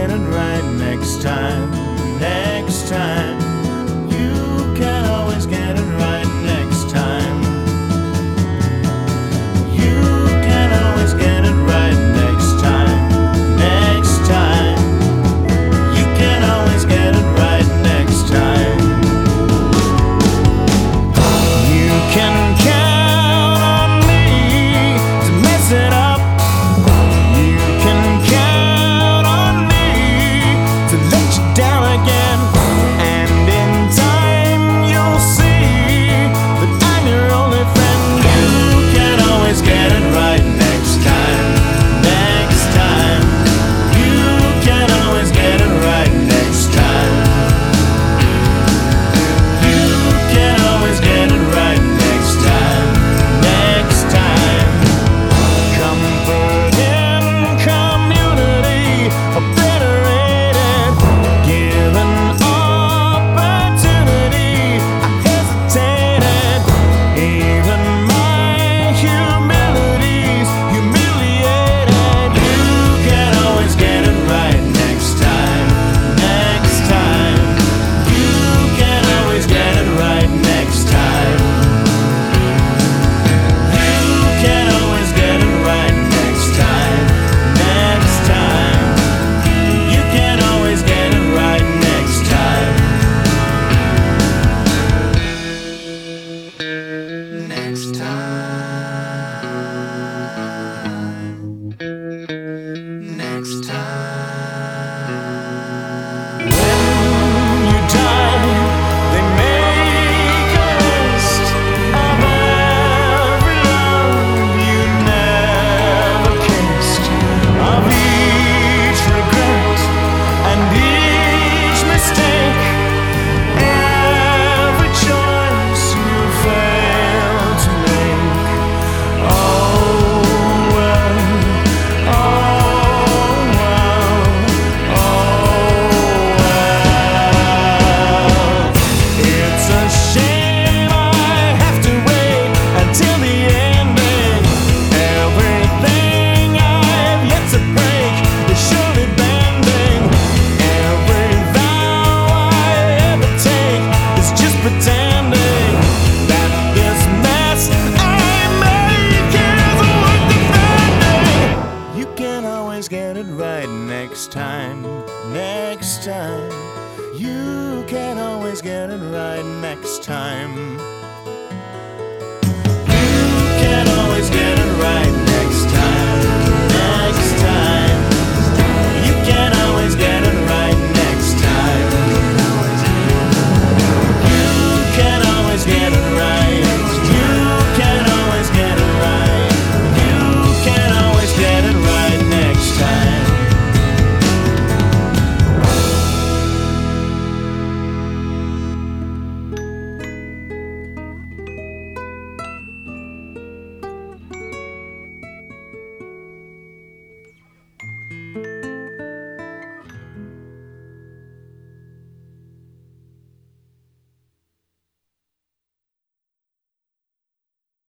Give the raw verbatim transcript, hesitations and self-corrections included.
get it right next time. Next time. You can always get it right next time. You can always get it right next time. Next time. You can always get it right next time. You can count on me to mess it up. You can count on me to let you down again. And in time you'll see that I'm your only friend. You can always get it right next time. Next time. You can always get it right next time. You can always get it right next time. Next time. Comfort in community, obliterated, given opportunity, I hesitated. Even my humility's humiliated. You can always get it right next time. Next time. You can always get it right next time. You can always get it right next time. Next time. You can always get it right next time. Next time. Next time. When you die, they make a list of every love you never kissed, of each regret and each mistake, every choice you failed to make. Oh well, oh well, oh well. It's a shame I have to wait until the ending. Everything I've yet to break is surely bending. Every vow I ever take is just pretending that this mess I make is worth defending. You can always get it right next time. Next time. You can always get it right next time.